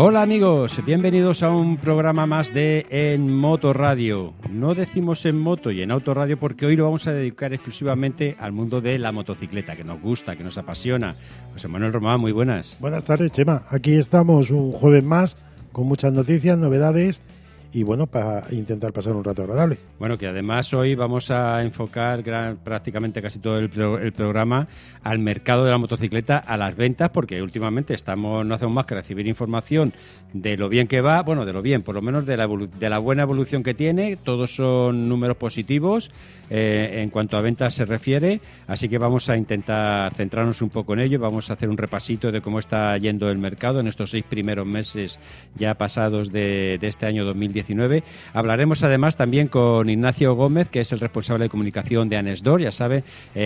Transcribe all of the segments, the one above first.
Hola amigos, bienvenidos a un programa más de En Moto Radio. No decimos en moto y en autorradio porque hoy lo vamos a dedicar exclusivamente al mundo de la motocicleta, que nos gusta, que nos apasiona. José Manuel Román, muy buenas. Buenas tardes, Chema. Aquí estamos un jueves más con muchas noticias, novedades y bueno, para intentar pasar un rato agradable. Bueno, que además hoy vamos a enfocar prácticamente casi todo el programa al mercado de la motocicleta, a las ventas, porque últimamente no hacemos más que recibir información de lo bien que va, bueno, de lo bien, por lo menos de la buena evolución que tiene. Todos son números positivos en cuanto a ventas se refiere, así que vamos a intentar centrarnos un poco en ello. Vamos a hacer un repasito de cómo está yendo el mercado en estos 6 primeros meses ya pasados de este año 2019. Hablaremos además también con Ignacio Gómez, que es el responsable de comunicación de Anesdor, ya sabe,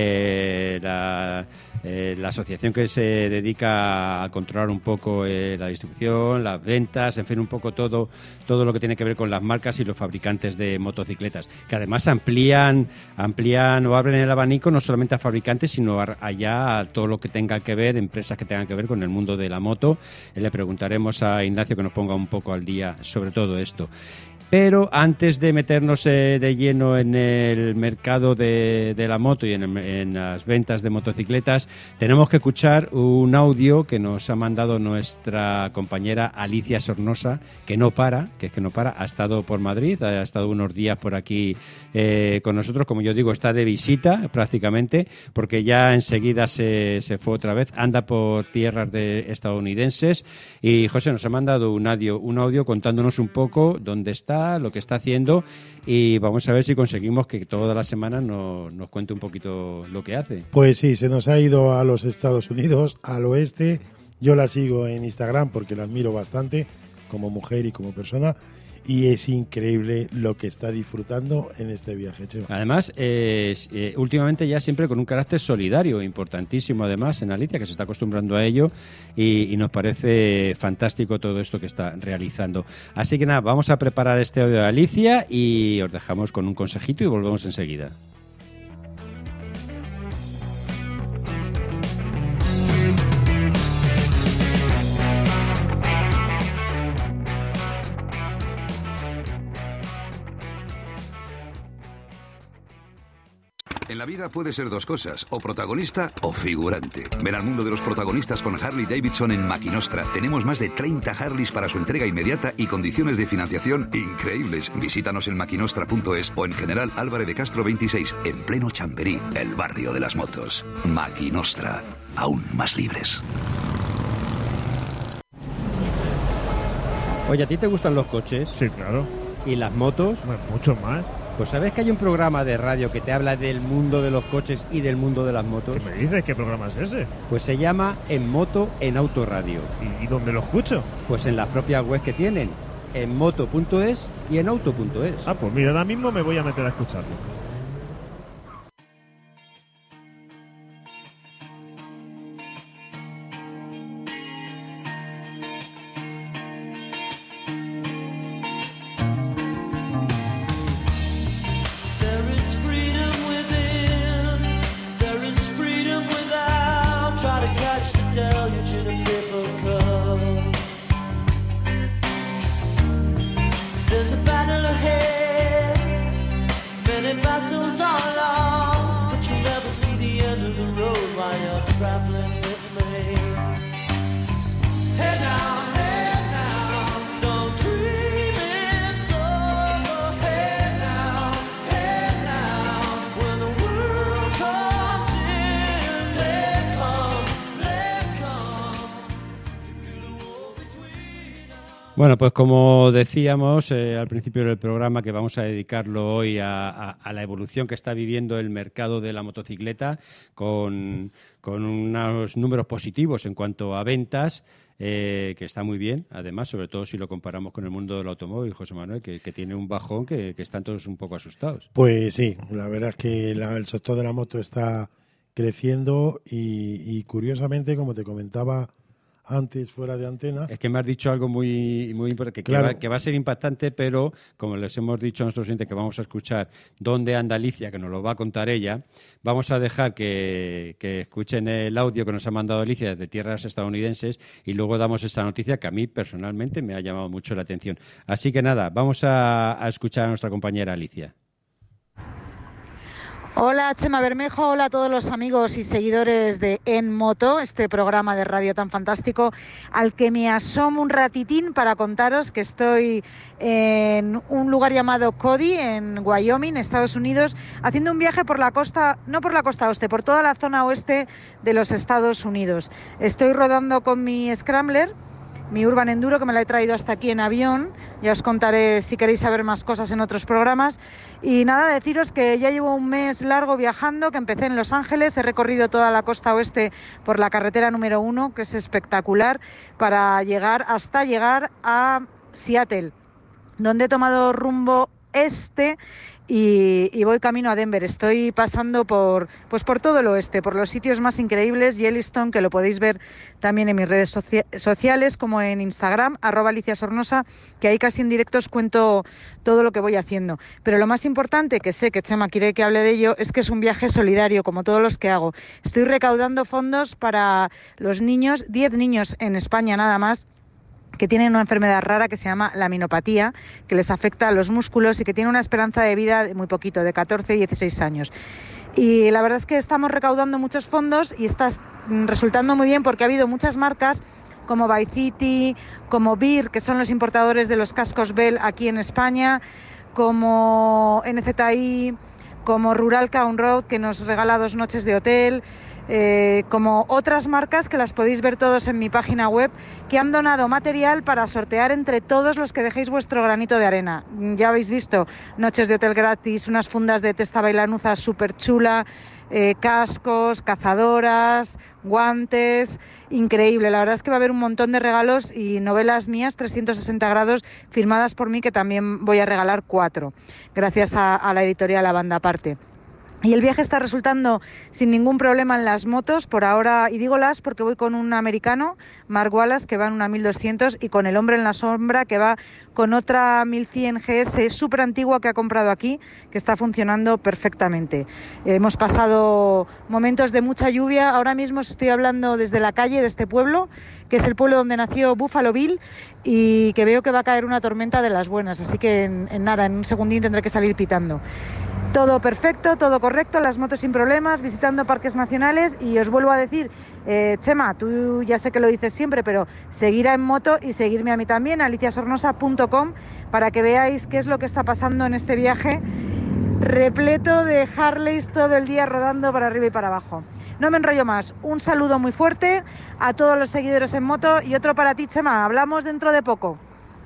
la asociación que se dedica a controlar un poco la distribución, las ventas, en fin, un poco todo lo que tiene que ver con las marcas y los fabricantes de motocicletas, que además amplían o abren el abanico no solamente a fabricantes, sino allá a todo lo que tenga que ver, empresas que tengan que ver con el mundo de la moto. Le preguntaremos a Ignacio que nos ponga un poco al día sobre todo esto. Pero antes de meternos de lleno en el mercado de la moto y en las ventas de motocicletas, tenemos que escuchar un audio que nos ha mandado nuestra compañera Alicia Sornosa, que es que no para, ha estado por Madrid, ha estado unos días por aquí con nosotros, como yo digo, está de visita prácticamente, porque ya enseguida se fue otra vez, anda por tierras de estadounidenses, y José nos ha mandado un audio contándonos un poco dónde está, lo que está haciendo, y vamos a ver si conseguimos que toda la semana nos cuente un poquito lo que hace. Pues sí, se nos ha ido a los Estados Unidos, al oeste. Yo la sigo en Instagram porque la admiro bastante como mujer y como persona, y es increíble lo que está disfrutando en este viaje, Chema. Además, últimamente ya siempre con un carácter solidario, importantísimo además en Alicia, que se está acostumbrando a ello, y nos parece fantástico todo esto que está realizando. Así que nada, vamos a preparar este audio de Alicia y os dejamos con un consejito y volvemos enseguida. En la vida puede ser dos cosas, o protagonista o figurante. Ven al mundo de los protagonistas con Harley Davidson en Maquinostra. Tenemos más de 30 Harleys para su entrega inmediata y condiciones de financiación increíbles. Visítanos en maquinostra.es o en General Álvarez de Castro 26, en pleno Chamberí, el barrio de las motos. Maquinostra, aún más libres. Oye, ¿a ti te gustan los coches? Sí, claro. ¿Y las motos? Mucho más. Pues ¿sabes que hay un programa de radio que te habla del mundo de los coches y del mundo de las motos? ¿Qué me dices? ¿Qué programa es ese? Pues se llama En Moto en Autorradio. ¿Y dónde lo escucho? Pues en las propias webs que tienen, en moto.es y en auto.es. Ah, pues mira, ahora mismo me voy a meter a escucharlo. Bueno, pues como decíamos al principio del programa, que vamos a dedicarlo hoy a la evolución que está viviendo el mercado de la motocicleta con unos números positivos en cuanto a ventas, que está muy bien, además, sobre todo si lo comparamos con el mundo del automóvil, José Manuel, que tiene un bajón que están todos un poco asustados. Pues sí, la verdad es que el sector de la moto está creciendo y curiosamente, como te comentaba antes fuera de antena. Es que me has dicho algo muy importante, Claro. que va a ser impactante, pero como les hemos dicho a nuestros oyentes que vamos a escuchar dónde anda Alicia, que nos lo va a contar ella, vamos a dejar que escuchen el audio que nos ha mandado Alicia desde tierras estadounidenses y luego damos esta noticia que a mí personalmente me ha llamado mucho la atención. Así que nada, vamos a escuchar a nuestra compañera Alicia. Hola Chema Bermejo, hola a todos los amigos y seguidores de En Moto, este programa de radio tan fantástico al que me asomo un ratitín para contaros que estoy en un lugar llamado Cody, en Wyoming, Estados Unidos, haciendo un viaje por la costa, no por la costa oeste, por toda la zona oeste de los Estados Unidos. Estoy rodando con mi Scrambler, mi Urban Enduro, que me la he traído hasta aquí en avión. Ya os contaré si queréis saber más cosas en otros programas. Y nada, deciros que ya llevo un mes largo viajando, que empecé en Los Ángeles, he recorrido toda la costa oeste por la carretera número 1, que es espectacular, para llegar a Seattle, donde he tomado rumbo este y voy camino a Denver. Estoy pasando por todo el oeste, por los sitios más increíbles. Yellowstone, que lo podéis ver también en mis redes sociales, como en Instagram, @AliciaSornosa, que ahí casi en directo os cuento todo lo que voy haciendo. Pero lo más importante, que sé que Chema quiere que hable de ello, es que es un viaje solidario, como todos los que hago. Estoy recaudando fondos para los niños, 10 niños en España nada más, que tienen una enfermedad rara que se llama laminopatía, que les afecta a los músculos y que tiene una esperanza de vida de muy poquito, de 14 y 16 años. Y la verdad es que estamos recaudando muchos fondos y está resultando muy bien, porque ha habido muchas marcas como Bicity, como Beer, que son los importadores de los cascos Bell aquí en España, como NZI, como Rural Count Road, que nos regala 2 noches de hotel, como otras marcas que las podéis ver todos en mi página web, que han donado material para sortear entre todos los que dejéis vuestro granito de arena. Ya habéis visto noches de hotel gratis, unas fundas de testa bailanuza súper chula, cascos, cazadoras, guantes, increíble. La verdad es que va a haber un montón de regalos y novelas mías 360 grados firmadas por mí, que también voy a regalar 4, gracias a la editorial La Banda Aparte. Y el viaje está resultando sin ningún problema en las motos por ahora, y digo las porque voy con un americano, Mark Wallace, que va en una 1200, y con el hombre en la sombra, que va con otra 1100 GS súper antigua que ha comprado aquí, que está funcionando perfectamente. Hemos pasado momentos de mucha lluvia. Ahora mismo os estoy hablando desde la calle de este pueblo, que es el pueblo donde nació Buffalo Bill, y que veo que va a caer una tormenta de las buenas, así que en un segundín tendré que salir pitando. Todo perfecto, todo correcto, las motos sin problemas, visitando parques nacionales. Y os vuelvo a decir, Chema, tú ya sé que lo dices siempre, pero seguir a En Moto y seguirme a mí también, aliciasornosa.com, para que veáis qué es lo que está pasando en este viaje repleto de Harleys todo el día rodando para arriba y para abajo. No me enrollo más, un saludo muy fuerte a todos los seguidores En Moto y otro para ti, Chema. Hablamos dentro de poco.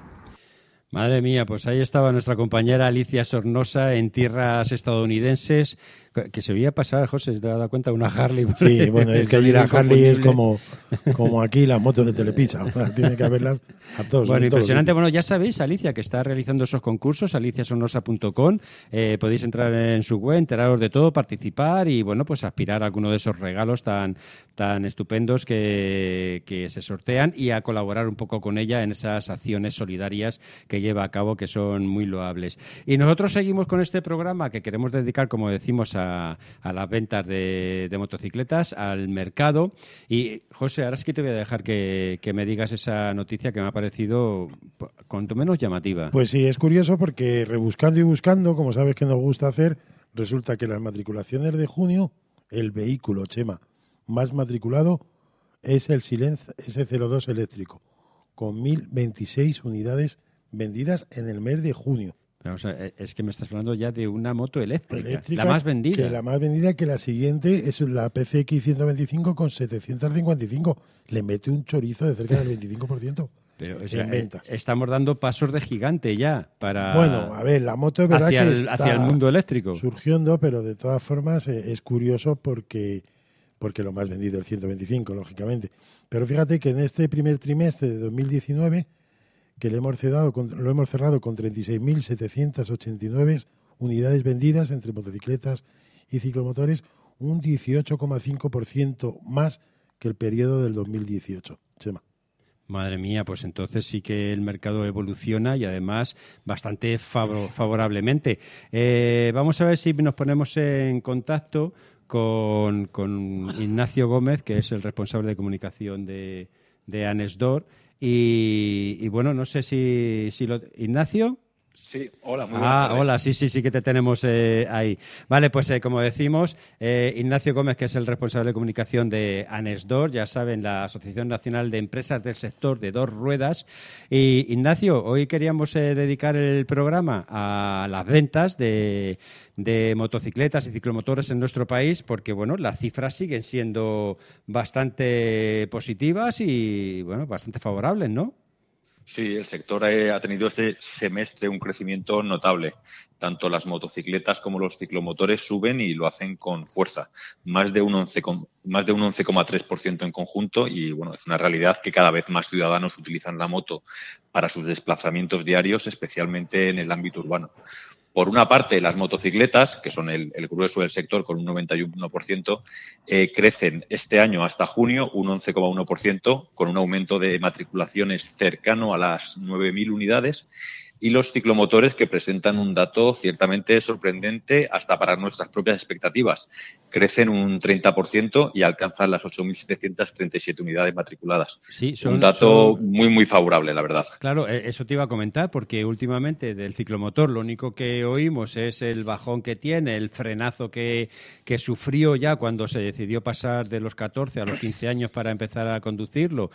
Madre mía, pues ahí estaba nuestra compañera Alicia Sornosa en tierras estadounidenses, que se veía pasar, José, ¿te has dado cuenta? Una Harley. Sí, bueno, es que allí la Harley es como aquí las motos de Telepizza. Tiene que haberlas a todos. Bueno, impresionante. Bueno, ya sabéis, Alicia, que está realizando esos concursos, aliciasornosa.com. Podéis entrar en su web, enteraros de todo, participar y, bueno, pues aspirar a alguno de esos regalos tan estupendos que se sortean, y a colaborar un poco con ella en esas acciones solidarias que lleva a cabo, que son muy loables. Y nosotros seguimos con este programa que queremos dedicar, como decimos, a las ventas de motocicletas, al mercado. Y, José, ahora sí que te voy a dejar que me digas esa noticia que me ha parecido cuanto menos llamativa. Pues sí, es curioso porque rebuscando y buscando, como sabes que nos gusta hacer, resulta que las matriculaciones de junio, el vehículo, Chema, más matriculado es el Silence S02 eléctrico, con 1.026 unidades vendidas en el mes de junio. Pero, o sea, es que me estás hablando ya de una moto eléctrica, la más vendida. Que la más vendida, que la siguiente es la PCX 125 con 755. Le mete un chorizo de cerca del 25%. Pero, o sea, en ventas. Estamos dando pasos de gigante ya para... Bueno, a ver, la moto es verdad hacia el mundo eléctrico. Surgiendo, pero de todas formas es curioso porque lo más vendido es el 125, lógicamente. Pero fíjate que en este primer trimestre de 2019, que lo hemos cerrado con 36.789 unidades vendidas entre motocicletas y ciclomotores, un 18,5% más que el periodo del 2018. Chema. Madre mía, pues entonces sí que el mercado evoluciona y además bastante favorablemente. Vamos a ver si nos ponemos en contacto con Ignacio Gómez, que es el responsable de comunicación de Anesdor. Y bueno, no sé si Ignacio. Sí, hola, muy buenas tardes. Hola, sí que te tenemos ahí. Vale, pues como decimos, Ignacio Gómez, que es el responsable de comunicación de Anesdor, ya saben, la Asociación Nacional de Empresas del Sector de Dos Ruedas. Y Ignacio, hoy queríamos dedicar el programa a las ventas de motocicletas y ciclomotores en nuestro país, porque bueno, las cifras siguen siendo bastante positivas y bueno, bastante favorables, ¿no? Sí, el sector ha tenido este semestre un crecimiento notable. Tanto las motocicletas como los ciclomotores suben y lo hacen con fuerza. Más de un 11,3% en conjunto y bueno, es una realidad que cada vez más ciudadanos utilizan la moto para sus desplazamientos diarios, especialmente en el ámbito urbano. Por una parte, las motocicletas, que son el grueso del sector con un 91%, crecen este año hasta junio un 11,1%, con un aumento de matriculaciones cercano a las 9.000 unidades, y los ciclomotores, que presentan un dato ciertamente sorprendente hasta para nuestras propias expectativas. Crecen un 30% y alcanzan las 8.737 unidades matriculadas. Sí, un dato muy favorable, la verdad. Claro, eso te iba a comentar, porque últimamente del ciclomotor lo único que oímos es el bajón que tiene, el frenazo que sufrió ya cuando se decidió pasar de los 14 a los 15 años para empezar a conducirlo,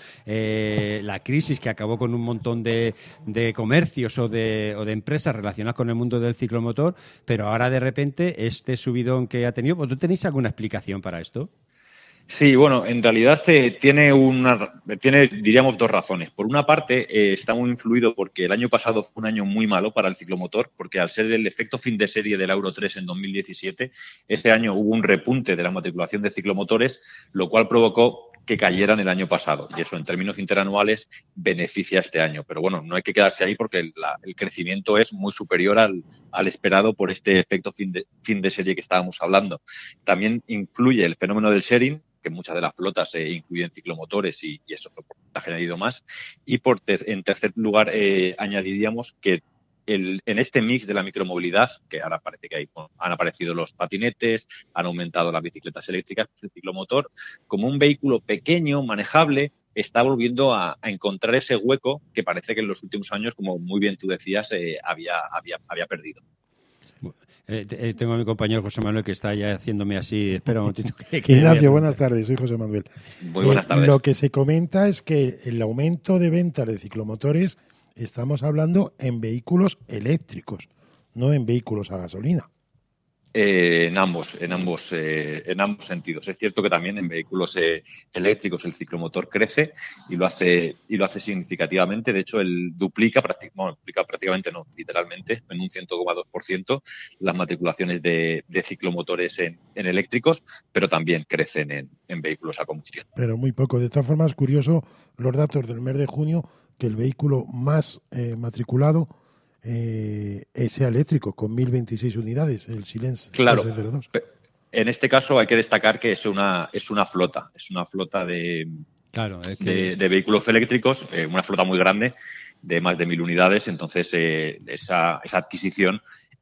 la crisis que acabó con un montón de comercios o de empresas relacionadas con el mundo del ciclomotor, pero ahora de repente este subidón que ha tenido, ¿tú tenéis alguna explicación para esto? Sí, bueno, en realidad tiene, diríamos, dos razones. Por una parte, está muy influido porque el año pasado fue un año muy malo para el ciclomotor, porque al ser el efecto fin de serie del Euro 3 en 2017, este año hubo un repunte de la matriculación de ciclomotores, lo cual provocó que cayeran el año pasado. Y eso, en términos interanuales, beneficia este año. Pero bueno, no hay que quedarse ahí porque el crecimiento es muy superior al esperado por este efecto fin de serie que estábamos hablando. También influye el fenómeno del sharing, que muchas de las flotas incluyen ciclomotores y eso ha añadido más. Y en tercer lugar, añadiríamos que en este mix de la micromovilidad, que ahora parece que han aparecido los patinetes, han aumentado las bicicletas eléctricas, el ciclomotor, como un vehículo pequeño, manejable, está volviendo a encontrar ese hueco que parece que en los últimos años, como muy bien tú decías, había perdido. Tengo a mi compañero José Manuel que está ya haciéndome así. Espera un momentito. Ignacio, buenas tardes. Soy José Manuel. Muy buenas tardes. Lo que se comenta es que el aumento de ventas de ciclomotores estamos hablando en vehículos eléctricos, no en vehículos a gasolina. En ambos sentidos. Es cierto que también en vehículos eléctricos el ciclomotor crece y lo hace significativamente. De hecho, duplica prácticamente no, literalmente, en un 100,2% las matriculaciones de ciclomotores en eléctricos, pero también crecen en vehículos a combustión. Pero muy poco. De todas formas, curioso los datos del mes de junio, que el vehículo más matriculado sea eléctrico, con 1.026 unidades, el Silence TS02. En este caso hay que destacar que es una flota de vehículos eléctricos, una flota muy grande, de más de 1.000 unidades, entonces esa adquisición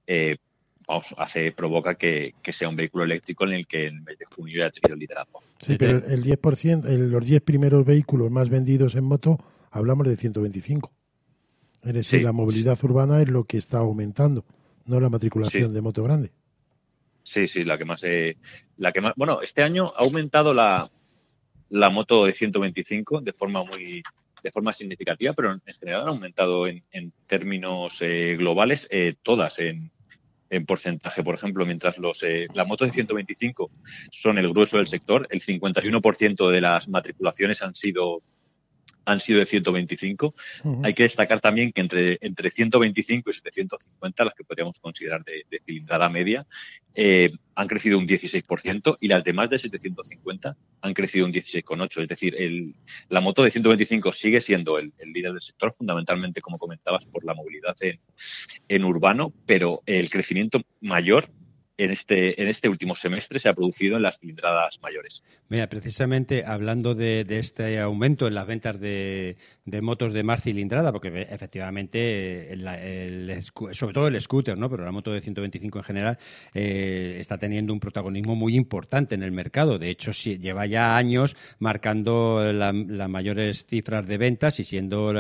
provoca que sea un vehículo eléctrico en el que en el mes de junio ya ha tenido el liderazgo. Sí, pero el 10%, los 10 primeros vehículos más vendidos en moto, hablamos de 125. Es decir, sí, la movilidad urbana es lo que está aumentando, no la matriculación de moto grande. Sí, la que más. Bueno, este año ha aumentado la moto de 125 de forma significativa, pero en general han aumentado en términos globales todas en porcentaje. Por ejemplo, mientras las motos de 125 son el grueso del sector, el 51% de las matriculaciones han sido de 125. Uh-huh. Hay que destacar también que entre 125 y 750, las que podríamos considerar de cilindrada media, han crecido un 16% y las demás de 750 han crecido un 16,8%. Es decir, la moto de 125 sigue siendo el líder del sector, fundamentalmente, como comentabas, por la movilidad en urbano, pero el crecimiento mayor en este último semestre se ha producido en las cilindradas mayores. Mira, precisamente hablando de este aumento en las ventas de motos de más cilindrada, porque efectivamente, sobre todo el scooter, ¿no? Pero la moto de 125 en general está teniendo un protagonismo muy importante en el mercado. De hecho, lleva ya años marcando las mayores cifras de ventas y siendo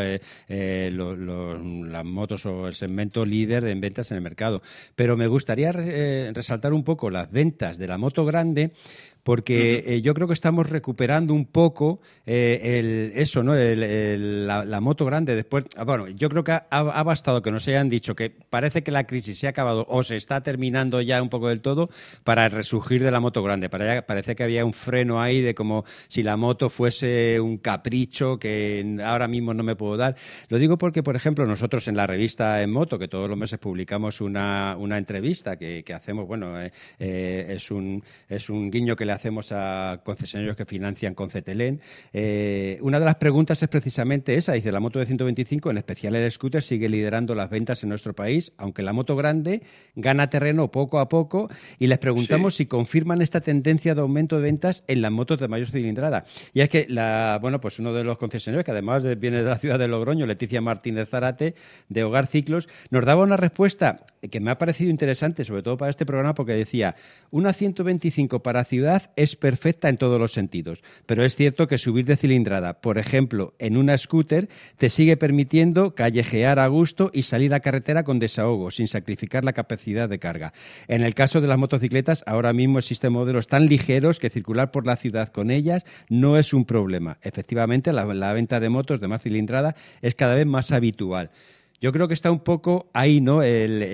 las motos o el segmento líder en ventas en el mercado. Pero me gustaría resaltar un poco las ventas de la moto grande, porque yo creo que estamos recuperando un poco la moto grande. Después, bueno, yo creo que ha bastado que nos hayan dicho que parece que la crisis se ha acabado o se está terminando ya un poco del todo para resurgir de la moto grande. Parece que había un freno ahí de como si la moto fuese un capricho que ahora mismo no me puedo dar. Lo digo porque, por ejemplo, nosotros en la revista En Moto, que todos los meses publicamos una entrevista que hacemos, bueno, es un guiño que le hacemos a concesionarios que financian con Cetelén. Una de las preguntas es precisamente esa. Dice, la moto de 125, en especial el scooter, sigue liderando las ventas en nuestro país, aunque la moto grande gana terreno poco a poco, y les preguntamos si confirman esta tendencia de aumento de ventas en las motos de mayor cilindrada. Y es que pues uno de los concesionarios, que además viene de la ciudad de Logroño, Leticia Martínez Zárate, de Hogar Ciclos, nos daba una respuesta que me ha parecido interesante, sobre todo para este programa, porque decía, una 125 para ciudad es perfecta en todos los sentidos, pero es cierto que subir de cilindrada, por ejemplo, en una scooter, te sigue permitiendo callejear a gusto y salir a carretera con desahogo, sin sacrificar la capacidad de carga. En el caso de las motocicletas, ahora mismo existen modelos tan ligeros que circular por la ciudad con ellas no es un problema. Efectivamente, la venta de motos de más cilindrada es cada vez más habitual. Yo creo que está un poco ahí, ¿no?,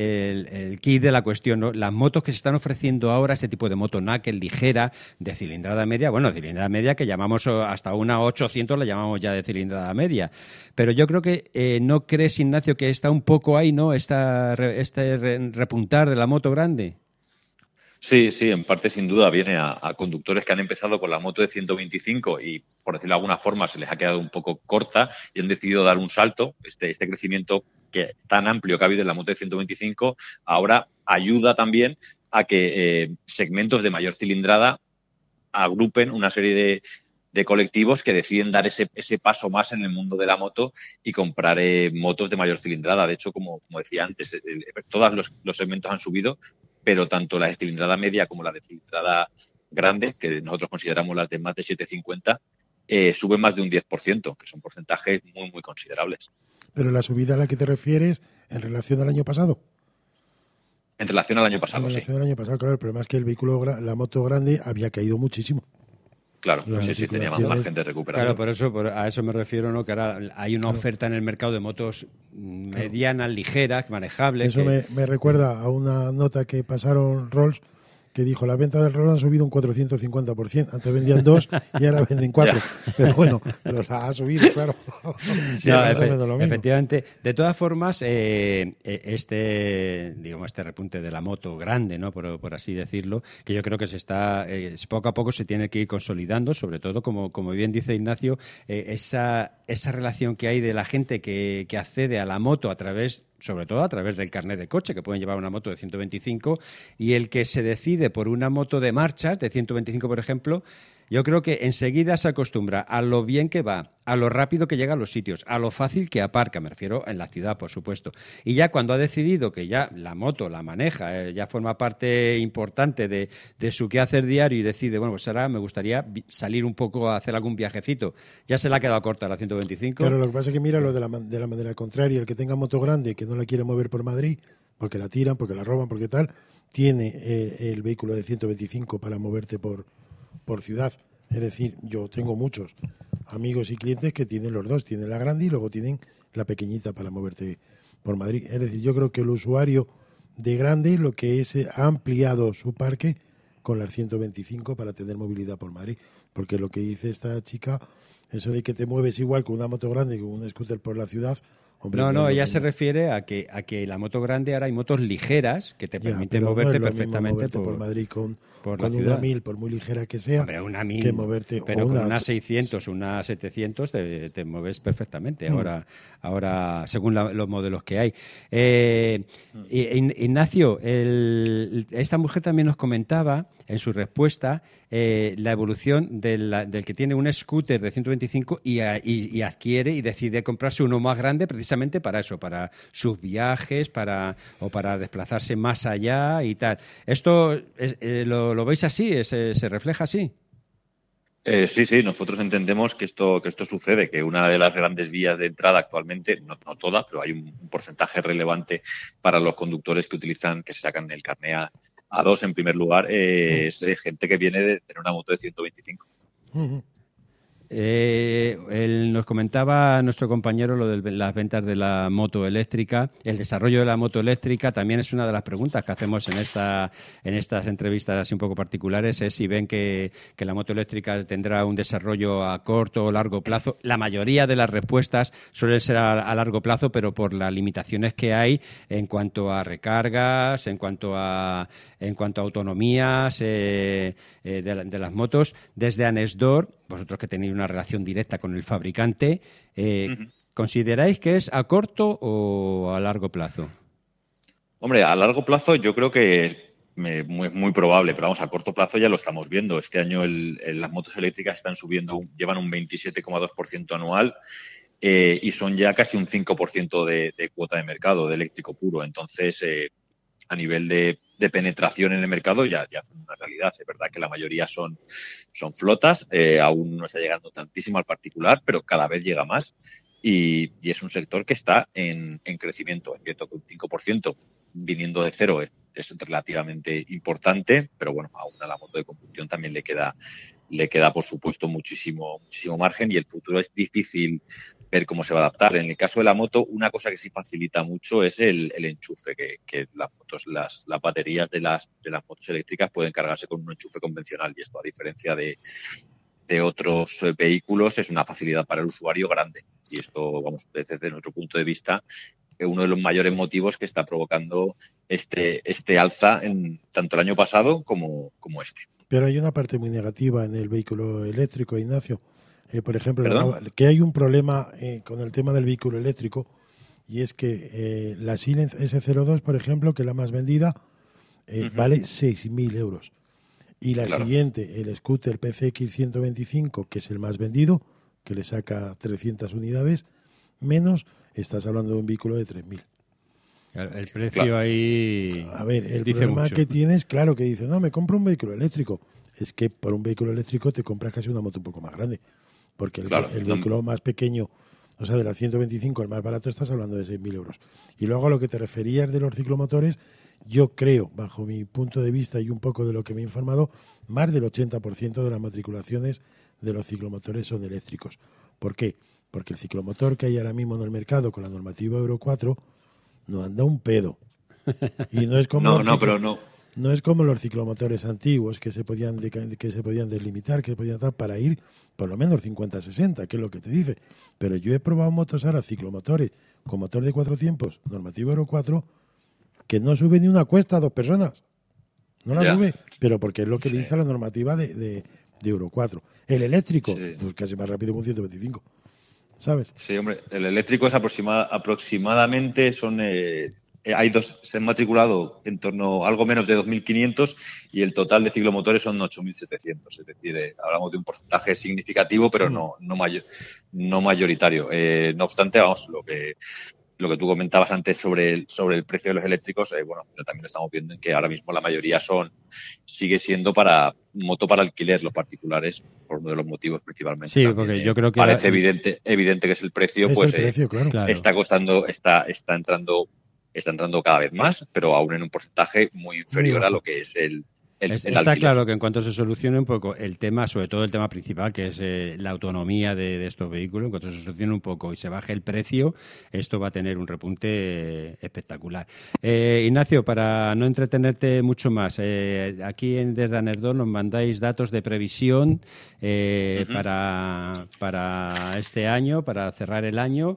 el kit de la cuestión, ¿no? Las motos que se están ofreciendo ahora, ese tipo de moto naked, ligera, de cilindrada media, bueno, cilindrada media que llamamos hasta una 800, la llamamos ya de cilindrada media. Pero yo creo que, ¿no crees, Ignacio, que está un poco ahí, ¿no?, este repuntar de la moto grande? Sí, en parte sin duda viene a conductores que han empezado con la moto de 125 y, por decirlo de alguna forma, se les ha quedado un poco corta y han decidido dar un salto. Este crecimiento tan amplio que ha habido en la moto de 125 ahora ayuda también a que segmentos de mayor cilindrada agrupen una serie de colectivos que deciden dar ese paso más en el mundo de la moto y comprar motos de mayor cilindrada. De hecho, como decía antes, todos los segmentos han subido, pero tanto la de cilindrada media como la de cilindrada grande, que nosotros consideramos las de más de 750, suben más de un 10%, que son porcentajes muy, muy considerables. Pero la subida a la que te refieres en relación al año pasado. En relación al año pasado, en relación al año pasado, claro. El problema es que la moto grande había caído muchísimo. Claro, sí, tenía más margen de recuperación. Claro, a eso me refiero, ¿no? Que ahora hay una oferta en el mercado de motos medianas, ligeras, manejables. Eso me recuerda a una nota que pasaron Rolls, que dijo, la venta del Rolls ha subido un 450%. Antes vendían 2 y ahora venden 4. Pero bueno, pero la ha subido, claro. Sí, efectivamente. De todas formas, este repunte de la moto grande, ¿no?, por así decirlo, que yo creo que poco a poco se tiene que ir consolidando, sobre todo, como bien dice Ignacio, esa relación que hay de la gente que accede a la moto sobre todo a través del carnet de coche, que pueden llevar una moto de 125, y el que se decide por una moto de marchas de 125, por ejemplo, yo creo que enseguida se acostumbra a lo bien que va, a lo rápido que llega a los sitios, a lo fácil que aparca, me refiero en la ciudad, por supuesto. Y ya cuando ha decidido que ya la moto la maneja, ya forma parte importante de su quehacer diario y decide, bueno, pues ahora me gustaría salir un poco a hacer algún viajecito, ya se le ha quedado corta la 125. Claro, lo que pasa es que mira lo de la manera contraria, el que tenga moto grande, que no la quiere mover por Madrid, porque la tiran, porque la roban, porque tal, tiene el vehículo de 125 para moverte por ciudad. Es decir, yo tengo muchos amigos y clientes que tienen los dos, tienen la grande y luego tienen la pequeñita para moverte por Madrid. Es decir, yo creo que el usuario de grande lo que ha ampliado su parque con las 125 para tener movilidad por Madrid, porque lo que dice esta chica, eso de que te mueves igual con una moto grande que con un scooter por la ciudad, Hombre, No, es ella lo se mismo. refiere a que la moto grande ahora hay motos ligeras que te Ya, permiten pero no moverte es lo mismo perfectamente moverte por Madrid con por con la una ciudad. 1000, por muy ligera que sea, Hombre, una 1000, que moverte pero o con unas una 600, una 700 te mueves perfectamente. Mm. Ahora según los modelos que hay. Ignacio, esta mujer también nos comentaba en su respuesta la evolución del que tiene un scooter de 125 y adquiere y decide comprarse uno más grande precisamente para eso, para sus viajes, o para desplazarse más allá y tal. ¿Esto lo veis así? ¿Se refleja así? Sí, nosotros entendemos que esto sucede, que una de las grandes vías de entrada actualmente, no toda, pero hay un porcentaje relevante para los conductores que se sacan el carné A2 en primer lugar, es gente que viene de tener una moto de 125. Ujú. Nos comentaba nuestro compañero lo de las ventas de la moto eléctrica. El desarrollo de la moto eléctrica también es una de las preguntas que hacemos en estas entrevistas así un poco particulares, es si ven que la moto eléctrica tendrá un desarrollo a corto o largo plazo. La mayoría de las respuestas suelen ser a largo plazo, pero por las limitaciones que hay en cuanto a recargas, en cuanto a autonomías de las motos. Desde Anesdor, vosotros que tenéis una relación directa con el fabricante, ¿consideráis que es a corto o a largo plazo? Hombre, a largo plazo yo creo que es muy probable, pero vamos, a corto plazo ya lo estamos viendo. Este año las motos eléctricas están subiendo, llevan un 27,2% anual y son ya casi un 5% de cuota de mercado de eléctrico puro. Entonces, a nivel de penetración en el mercado ya es una realidad. Es verdad que la mayoría son flotas, aún no está llegando tantísimo al particular, pero cada vez llega más y es un sector que está en crecimiento. Es cierto que un 5% viniendo de cero es relativamente importante, pero bueno, aún a la moto de combustión también le queda por supuesto muchísimo margen y el futuro es difícil ver cómo se va a adaptar. En el caso de la moto, una cosa que sí facilita mucho es el enchufe, que las baterías de las motos eléctricas pueden cargarse con un enchufe convencional y esto, a diferencia de otros vehículos, es una facilidad para el usuario grande. Y esto, vamos, desde nuestro punto de vista, es uno de los mayores motivos que está provocando este alza en tanto el año pasado como este. Pero hay una parte muy negativa en el vehículo eléctrico, Ignacio. Por ejemplo, ¿Perdón? que hay un problema con el tema del vehículo eléctrico y es que la Silence S02, por ejemplo, que es la más vendida, vale 6.000 euros. Y la siguiente, el scooter PCX 125, que es el más vendido, que le saca 300 unidades, menos, estás hablando de un vehículo de 3.000. El precio ahí A ver, el dice problema mucho. que tienes, claro, que dices, no, me compro un vehículo eléctrico. Es que por un vehículo eléctrico te compras casi una moto un poco más grande. Porque el vehículo más pequeño, o sea, de la 125, el más barato, estás hablando de 6.000 euros. Y luego a lo que te referías de los ciclomotores, yo creo, bajo mi punto de vista y un poco de lo que me he informado, más del 80% de las matriculaciones de los ciclomotores son eléctricos. ¿Por qué? Porque el ciclomotor que hay ahora mismo en el mercado con la normativa Euro 4 no anda un pedo. Y no es como no es como los ciclomotores antiguos que se podían deslimitar, que se podían dar para ir por lo menos 50-60, que es lo que te dice. Pero yo he probado motos ahora, ciclomotores, con motor de 4 tiempos, normativo Euro 4, que no sube ni una cuesta a 2 personas. No la sube, pero porque es lo que le dice la normativa de Euro 4. El eléctrico, pues casi más rápido que un 125. ¿Sabes? Sí, hombre, el eléctrico es aproximadamente se han matriculado en torno a algo menos de 2.500 y el total de ciclomotores son 8.700. Es decir, hablamos de un porcentaje significativo, pero no mayoritario. No obstante, vamos, lo que tú comentabas antes sobre el precio de los eléctricos, bueno, también lo estamos viendo en que ahora mismo la mayoría sigue siendo para moto para alquiler, los particulares, por uno de los motivos principalmente. Sí, también, porque yo creo que parece evidente que es el precio, es el precio, claro. Está costando, está entrando cada vez más, pero aún en un porcentaje muy inferior a lo que es Está claro que en cuanto se solucione un poco el tema, sobre todo el tema principal, que es la autonomía de estos vehículos, en cuanto se solucione un poco y se baje el precio, esto va a tener un repunte espectacular. Ignacio, para no entretenerte mucho más, aquí desde ANESDOR nos mandáis datos de previsión para este año, para cerrar el año.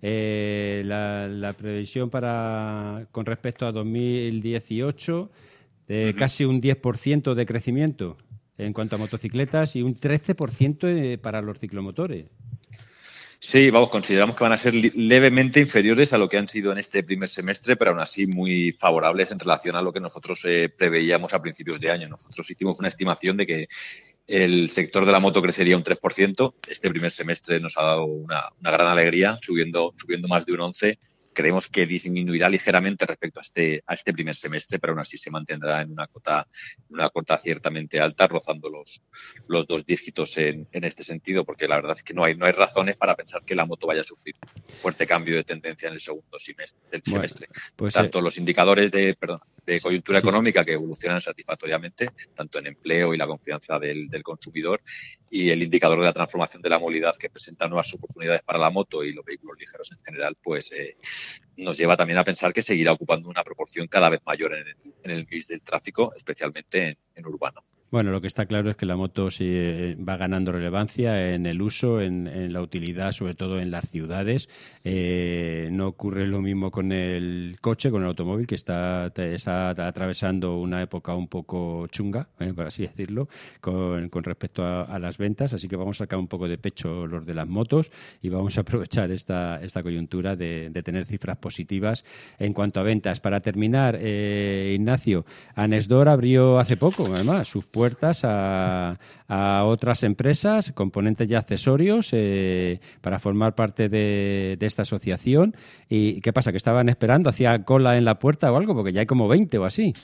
La previsión con respecto a 2018, casi un 10% de crecimiento en cuanto a motocicletas y un 13% para los ciclomotores. Sí, consideramos que van a ser levemente inferiores a lo que han sido en este primer semestre, pero aún así muy favorables en relación a lo que nosotros preveíamos a principios de año. Nosotros hicimos una estimación de que el sector de la moto crecería un 3%. Este primer semestre nos ha dado una gran alegría, subiendo más de un 11%. Creemos que disminuirá ligeramente respecto a este primer semestre, pero aún así se mantendrá en una cota ciertamente alta, rozando los 2 dígitos en este sentido, porque la verdad es que no hay razones para pensar que la moto vaya a sufrir un fuerte cambio de tendencia en el segundo semestre. Pues, tanto los indicadores de coyuntura económica, que evolucionan satisfactoriamente, tanto en empleo y la confianza del consumidor, y el indicador de la transformación de la movilidad, que presenta nuevas oportunidades para la moto y los vehículos ligeros en general, pues nos lleva también a pensar que seguirá ocupando una proporción cada vez mayor en el mix del tráfico, especialmente en urbano. Bueno, lo que está claro es que la moto sí va ganando relevancia en el uso, en la utilidad, sobre todo en las ciudades. No ocurre lo mismo con el coche, con el automóvil, que está atravesando una época un poco chunga, por así decirlo, con respecto a las ventas. Así que vamos a sacar un poco de pecho los de las motos y vamos a aprovechar esta coyuntura de tener cifras positivas en cuanto a ventas. Para terminar, Ignacio, ANESDOR abrió hace poco, además, sus puertas a otras empresas, componentes y accesorios para formar parte de esta asociación. ¿Y qué pasa? ¿Que estaban esperando? ¿Hacía cola en la puerta o algo? Porque ya hay como 20 o así.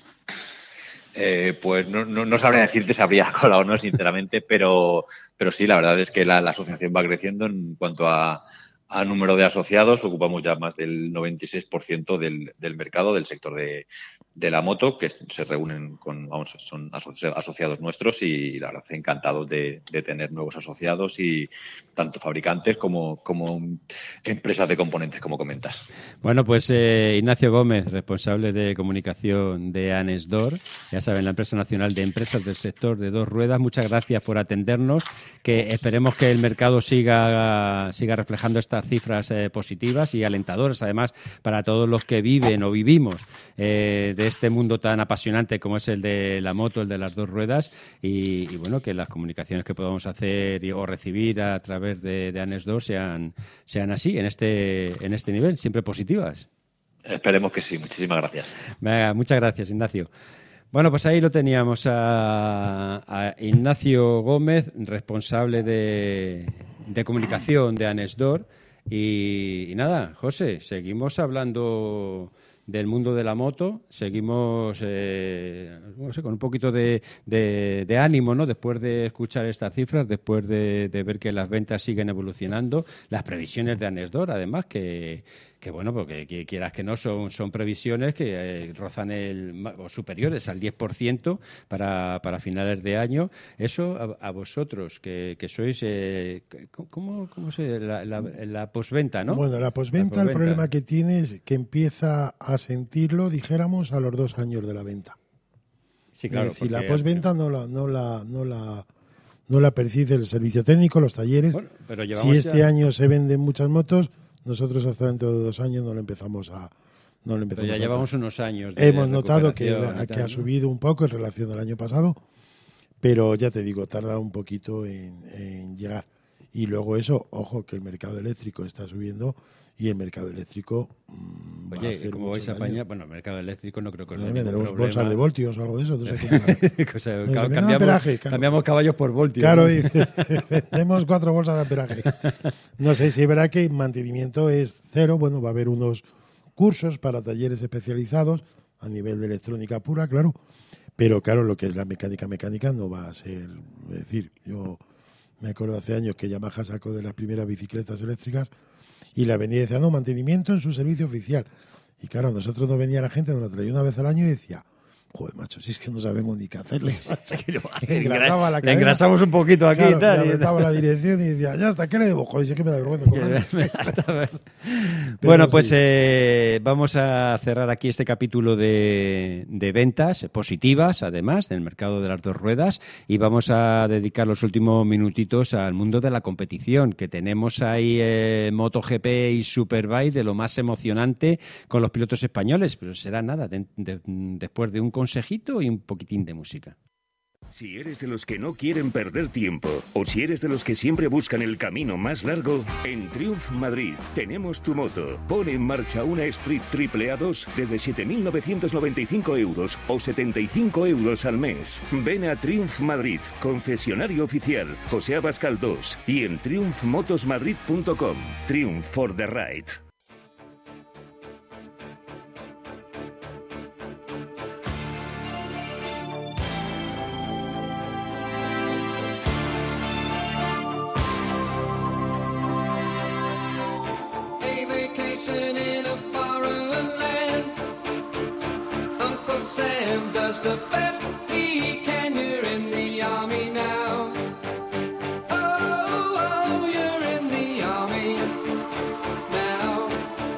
Pues no sabría decirte si habría cola o no, sinceramente, pero sí, la verdad es que la asociación va creciendo en cuanto a número de asociados. Ocupamos ya más del 96% del mercado, del sector de la moto, que se reúnen son asociados nuestros, y la verdad encantados de tener nuevos asociados, y tanto fabricantes como empresas de componentes, como comentas. Bueno, pues Ignacio Gómez, responsable de comunicación de ANESDOR, ya saben, la empresa nacional de empresas del sector de 2 ruedas, muchas gracias por atendernos, que esperemos que el mercado siga reflejando estas cifras positivas y alentadoras, además, para todos los que viven o vivimos de este mundo tan apasionante como es el de la moto, el de las 2 ruedas, y bueno, que las comunicaciones que podamos hacer o recibir a través de ANESDOR sean así, en este nivel, siempre positivas. Esperemos que sí. Muchísimas gracias. Venga, muchas gracias, Ignacio. Bueno, pues ahí lo teníamos a Ignacio Gómez, responsable de comunicación de ANESDOR. Y nada, José, seguimos hablando del mundo de la moto, seguimos no sé, con un poquito de ánimo, ¿no? Después de escuchar estas cifras, después de ver que las ventas siguen evolucionando, las previsiones de ANESDOR, además, que bueno, porque quieras que no, son previsiones que rozan o superiores al 10% para finales de año. Eso a vosotros, que sois, ¿cómo se la posventa, ¿no? Bueno, la posventa, el problema que tiene es que empieza a sentirlo, dijéramos, a los 2 años de la venta. Sí, claro. Es decir, la posventa no la percibe el servicio técnico, los talleres. Bueno, pero si este año se venden muchas motos, nosotros hasta dentro de 2 años no lo empezamos a Pero ya llevamos unos años. Hemos notado que ha subido un poco en relación al año pasado, pero ya te digo, tarda un poquito en llegar. Y luego eso, ojo, que el mercado eléctrico está subiendo, y el mercado eléctrico Oye, ¿cómo vais a apañar? Bueno, el mercado eléctrico no creo que tenemos bolsas de voltios o algo de eso. Cambiamos caballos por voltios. Claro, dices, tenemos 4 bolsas de amperaje. No sé si verá que el mantenimiento es 0. Bueno, va a haber unos cursos para talleres especializados a nivel de electrónica pura, claro. Pero claro, lo que es la mecánica no va a ser... Es decir, yo me acuerdo hace años que Yamaha sacó de las primeras bicicletas eléctricas y la venía diciendo mantenimiento en su servicio oficial. Y claro, nosotros nos venía la gente, nos lo traía una vez al año y decía, Joder, macho, si es que no sabemos ni qué hacerle. Le Engrasaba la cadena. engrasamos un poquito aquí Claro, y tal. le apretaba la dirección y decía, ya está, ¿qué le debo? Joder, si es que me da vergüenza. cojones. Bueno, Pero pues sí. vamos a cerrar aquí este capítulo de ventas positivas, además, del mercado de las dos ruedas, y vamos a dedicar los últimos minutitos al mundo de la competición, que tenemos ahí MotoGP y Superbike de lo más emocionante con los pilotos españoles, pero será nada, después de un consejito y un poquitín de música. Si eres de los que no quieren perder tiempo o si eres de los que siempre buscan el camino más largo, en Triumph Madrid tenemos tu moto. Pon en marcha una Street Triple A2 desde 7.995 euros o 75 euros al mes. Ven a Triumph Madrid, concesionario oficial José Abascal 2 y en triumphmotosmadrid.com. Triumph for the ride. The best he can, you're in the army now. Oh, you're in the army now.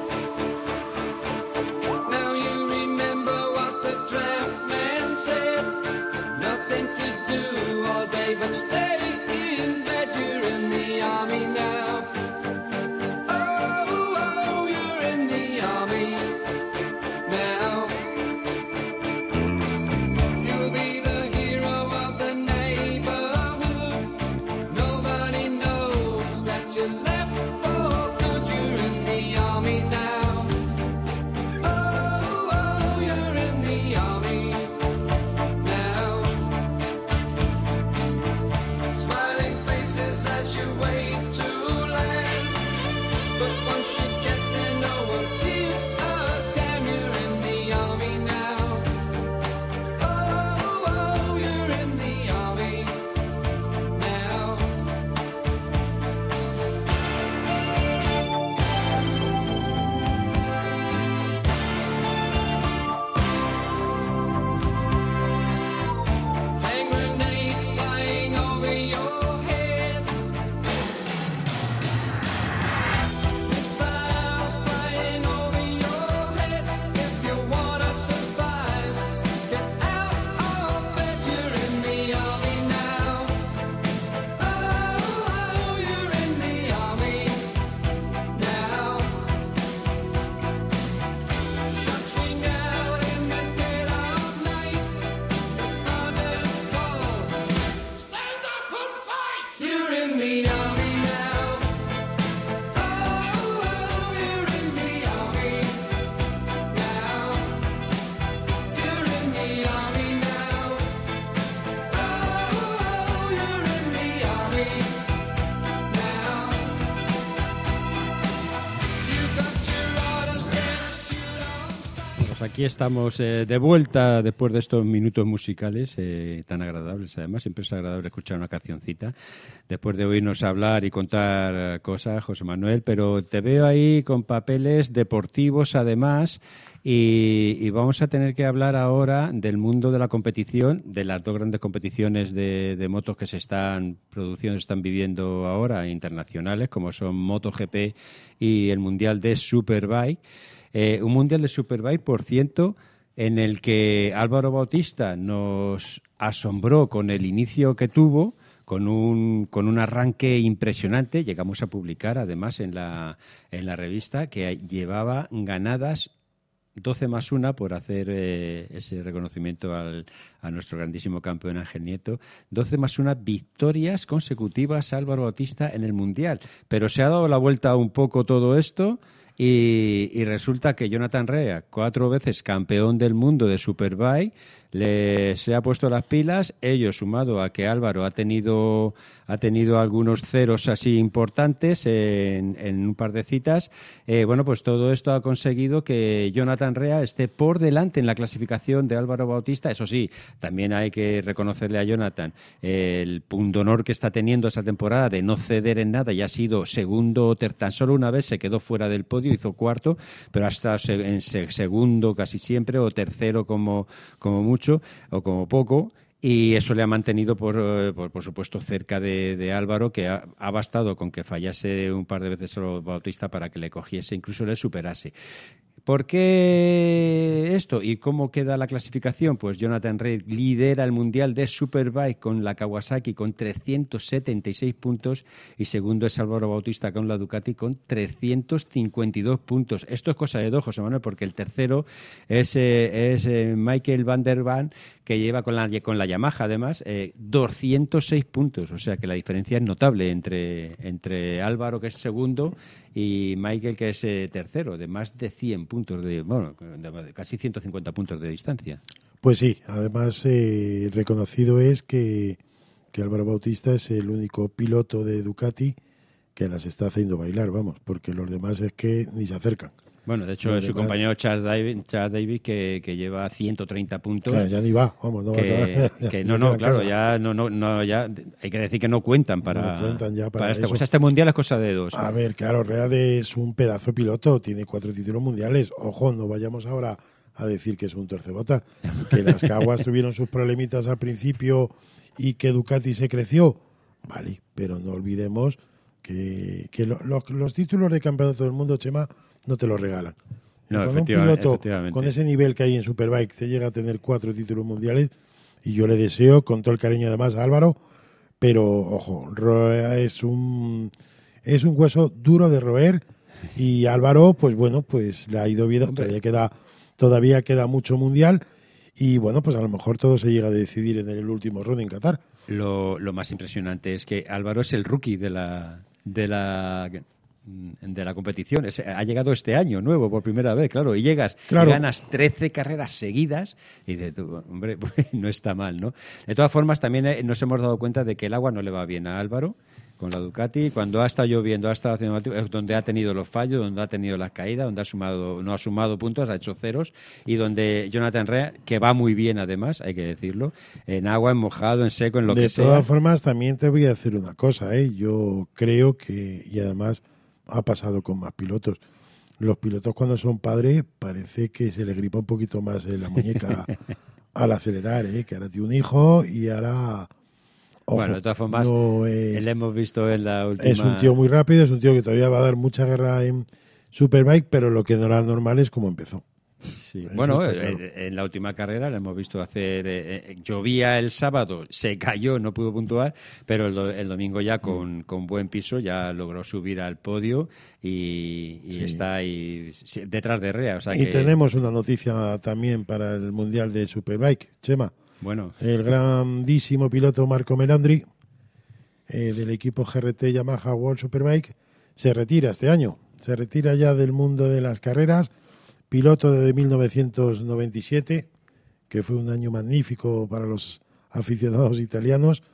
Now you remember what the draft man said. Nothing to do all day but stay in bed. You're in the army now. Oh, you're in the army now. Aquí estamos de vuelta después de estos minutos musicales tan agradables. Además, siempre es agradable escuchar una cancioncita después de oírnos hablar y contar cosas, José Manuel, pero te veo ahí con papeles deportivos además y vamos a tener que hablar ahora del mundo de la competición, de las dos grandes competiciones de motos que se están produciendo, se están viviendo ahora, internacionales, como son MotoGP y el Mundial de Superbike. Un Mundial de Superbike, por cierto, en el que Álvaro Bautista nos asombró con el inicio que tuvo, con un arranque impresionante. Llegamos a publicar, además, en la revista, que llevaba ganadas 12+1 por hacer ese reconocimiento a nuestro grandísimo campeón Ángel Nieto. 12+1 victorias consecutivas a Álvaro Bautista en el Mundial. Pero se ha dado la vuelta un poco todo esto. Y resulta que Jonathan Rea, 4 veces campeón del mundo de Superbike, se ha puesto las pilas. Ello sumado a que Álvaro ha tenido algunos ceros así importantes en un par de citas. Bueno, pues todo esto ha conseguido que Jonathan Rea esté por delante en la clasificación de Álvaro Bautista. Eso sí, también hay que reconocerle a Jonathan el pundonor que está teniendo esa temporada de no ceder en nada, y ha sido segundo o tercero. Tan solo una vez se quedó fuera del podio, hizo cuarto, pero ha estado en segundo casi siempre o tercero como mucho. mucho o como poco. Y eso le ha mantenido, por supuesto, cerca de Álvaro, que ha bastado con que fallase un par de veces el Bautista para que le cogiese, incluso le superase. ¿Por qué esto? ¿Y cómo queda la clasificación? Pues Jonathan Rea lidera el Mundial de Superbike con la Kawasaki con 376 puntos y segundo es Álvaro Bautista con la Ducati con 352 puntos. Esto es cosa de dos, José Manuel, porque el tercero es Michael van der Van, que lleva con la Yamaha, además, 206 puntos. O sea que la diferencia es notable entre Álvaro, que es segundo, y Michael, que es tercero, de más de 100 puntos, de casi 150 puntos de distancia. Pues sí, además reconocido es que Álvaro Bautista es el único piloto de Ducati que las está haciendo bailar, vamos, porque los demás es que ni se acercan. Bueno, de hecho, su compañero Charles Davis que lleva 130 puntos. Claro, ya ni va, vamos, no va claro, ya hay que decir que no cuentan para esta cosa. Este mundial es cosa de dos. A ver, claro, Real es un pedazo piloto, tiene 4 títulos mundiales. Ojo, no vayamos ahora a decir que es un torcebota, que las Caguas tuvieron sus problemitas al principio y que Ducati se creció. Vale, pero no olvidemos que los títulos de campeonato del mundo, Chema, no te lo regalan. No, Cuando un piloto con ese nivel que hay en Superbike te llega a tener 4 títulos mundiales, y yo le deseo con todo el cariño además a Álvaro, pero ojo, es un hueso duro de roer, y Álvaro, pues bueno, pues le ha ido bien, todavía queda mucho mundial, y bueno, pues a lo mejor todo se llega a decidir en el último round en Qatar. Lo más impresionante es que Álvaro es el rookie de la competición. Ha llegado este año nuevo por primera vez, claro, y llegas y ganas 13 carreras seguidas y dices tú, hombre, pues no está mal, ¿no? De todas formas, también nos hemos dado cuenta de que el agua no le va bien a Álvaro con la Ducati. Cuando ha estado lloviendo, ha estado haciendo es donde ha tenido los fallos, donde ha tenido las caídas, donde no ha sumado puntos, ha hecho ceros, y donde Jonathan Rea, que va muy bien además, hay que decirlo, en agua, en mojado, en seco, en lo que sea. De todas formas, también te voy a decir una cosa, yo creo que, y además ha pasado con más pilotos, los pilotos cuando son padres parece que se les gripa un poquito más la muñeca al acelerar, que ahora tiene un hijo y ahora... Ojo, bueno, de todas formas, le hemos visto en la última... Es un tío muy rápido, es un tío que todavía va a dar mucha guerra en Superbike, pero lo que no era normal es como empezó. Sí. Bueno, claro. En la última carrera le hemos visto hacer... llovía el sábado, se cayó, no pudo puntuar, pero el domingo ya con buen piso ya logró subir al podio y está ahí detrás de Rea. O sea y tenemos una noticia también para el Mundial de Superbike, Chema. Bueno. El grandísimo piloto Marco Melandri, del equipo GRT Yamaha World Superbike, se retira este año. Se retira ya del mundo de las carreras. Piloto desde 1997, que fue un año magnífico para los aficionados italianos.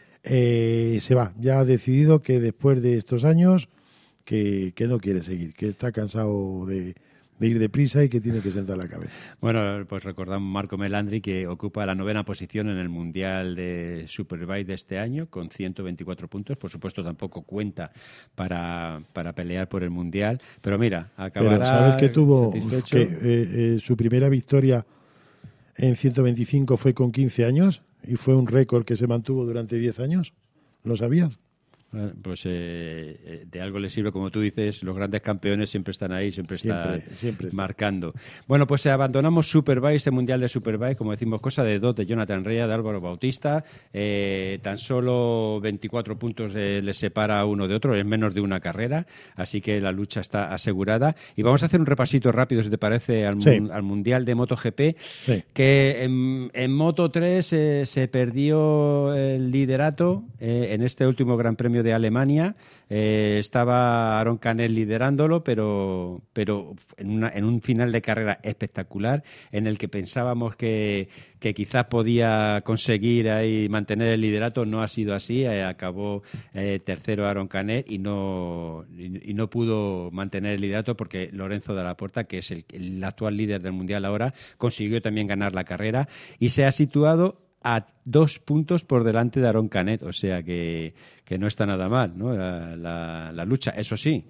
Se va. Ya ha decidido que después de estos años que no quiere seguir, que está cansado de ir deprisa y que tiene que sentar la cabeza. Bueno, pues recordamos Marco Melandri, que ocupa la 9ª posición en el Mundial de Superbike de este año, con 124 puntos. Por supuesto, tampoco cuenta para pelear por el Mundial. Pero mira, acabará. Pero ¿sabes que tuvo satisfecho? Su primera victoria en 125 fue con 15 años y fue un récord que se mantuvo durante 10 años? ¿Lo sabías? Pues de algo le sirve, como tú dices, los grandes campeones siempre están ahí, siempre están marcando. Bueno, pues abandonamos Superbike, este Mundial de Superbike, como decimos, cosa de dos de Jonathan Rea, de Álvaro Bautista, tan solo 24 puntos le separa uno de otro, es menos de una carrera, así que la lucha está asegurada. Y vamos a hacer un repasito rápido, si te parece, al Mundial de MotoGP, que en Moto 3 se perdió el liderato en este último Gran Premio de Alemania. Estaba Aron Canet liderándolo, pero en un final de carrera espectacular, en el que pensábamos que quizás podía conseguir ahí mantener el liderato. No ha sido así, acabó tercero Aron Canet y no pudo mantener el liderato porque Lorenzo de la Porta, que es el actual líder del Mundial ahora, consiguió también ganar la carrera y se ha situado a 2 puntos por delante de Aron Canet, o sea que no está nada mal, ¿no? La lucha. Eso sí,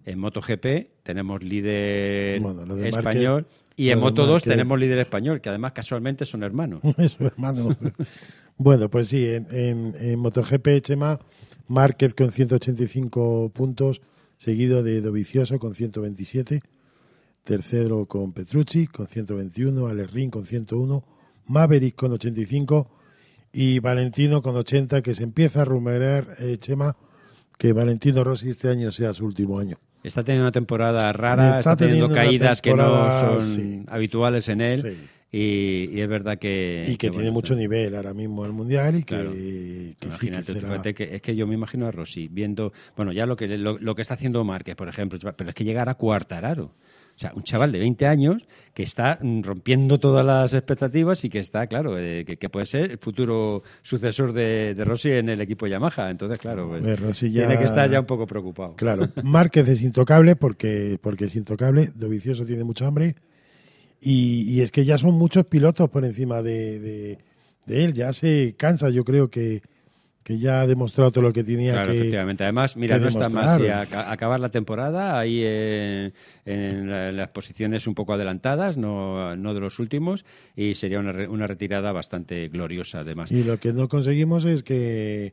En MotoGP tenemos líder Bueno, lo de español Márquez, y en lo de Moto2 Márquez. tenemos líder español, que además casualmente son hermanos. Eso, hermano. Bueno, pues sí, en MotoGP, Chema, Márquez con 185 puntos, seguido de Dovizioso con 127, tercero con Petrucci con 121, Alex Rins con 101, Maverick con 85 y Valentino con 80, que se empieza a rumorear, Chema, que Valentino Rossi este año sea su último año. Está teniendo una temporada rara, está teniendo una caídas que no temporada, son sí. habituales en él. Sí. Y es verdad que... Y que tiene bueno, mucho nivel ahora mismo en el Mundial y claro. que sí que Imagínate, tú será... fíjate que es que yo me imagino a Rossi viendo, bueno, ya lo que está haciendo Márquez, por ejemplo, pero es que llegar a Quartararo. O sea, un chaval de 20 años que está rompiendo todas las expectativas y que está, claro, que puede ser el futuro sucesor de Rossi en el equipo Yamaha. Entonces, claro, pues, Rossi ya... tiene que estar ya un poco preocupado. Claro, Márquez es intocable porque es intocable, Dovizioso tiene mucha hambre y es que ya son muchos pilotos por encima de él, ya se cansa, yo creo que ya ha demostrado todo lo que tenía Claro, que efectivamente. Además, mira, que no está demostrar. más si acabar la temporada ahí en las posiciones un poco adelantadas, no de los últimos, y sería una retirada bastante gloriosa, además. Y lo que no conseguimos es que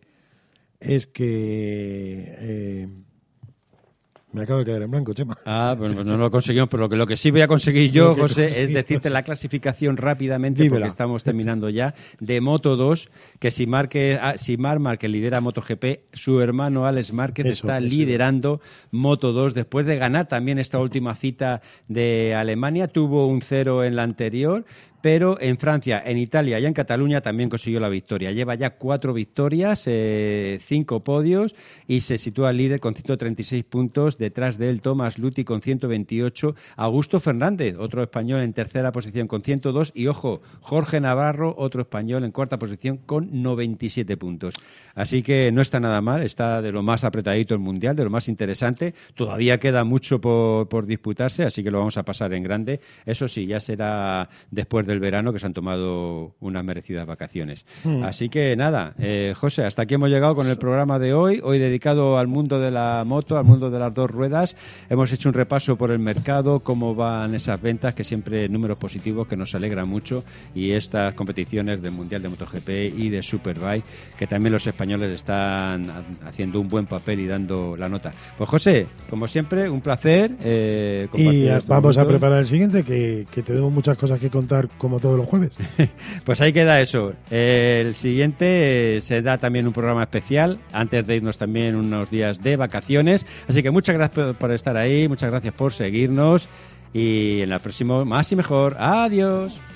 me acabo de quedar en blanco, Chema. Pues no lo conseguimos, pero lo que sí voy a conseguir yo, Lo que José, es conseguimos. decirte la clasificación rápidamente, Dímela. porque estamos terminando ya, de Moto2, que si Marc Márquez lidera MotoGP, su hermano Alex Márquez está liderando Moto2, después de ganar también esta última cita de Alemania, tuvo un 0 en la anterior, pero en Francia, en Italia y en Cataluña también consiguió la victoria. Lleva ya 4 victorias, 5 podios y se sitúa líder con 136 puntos. Detrás de él, Tomás Luthi con 128. Augusto Fernández, otro español en tercera posición con 102. Y, ojo, Jorge Navarro, otro español en cuarta posición con 97 puntos. Así que no está nada mal, está de lo más apretadito el Mundial, de lo más interesante. Todavía queda mucho por disputarse, así que lo vamos a pasar en grande. Eso sí, ya será después del verano, que se han tomado unas merecidas vacaciones. Así que nada, José, hasta aquí hemos llegado con el programa de hoy dedicado al mundo de la moto, al mundo de las dos ruedas. Hemos hecho un repaso por el mercado, cómo van esas ventas, que siempre números positivos, que nos alegra mucho, y estas competiciones del Mundial de MotoGP y de Superbike, que también los españoles están haciendo un buen papel y dando la nota. Pues José, como siempre, un placer compartir y estos vamos a minutos. preparar el siguiente, que tenemos muchas cosas que contar como todos los jueves. Pues ahí queda eso. El siguiente se da también un programa especial antes de irnos también unos días de vacaciones. Así que muchas gracias por estar ahí, muchas gracias por seguirnos y en el próximo más y mejor. Adiós.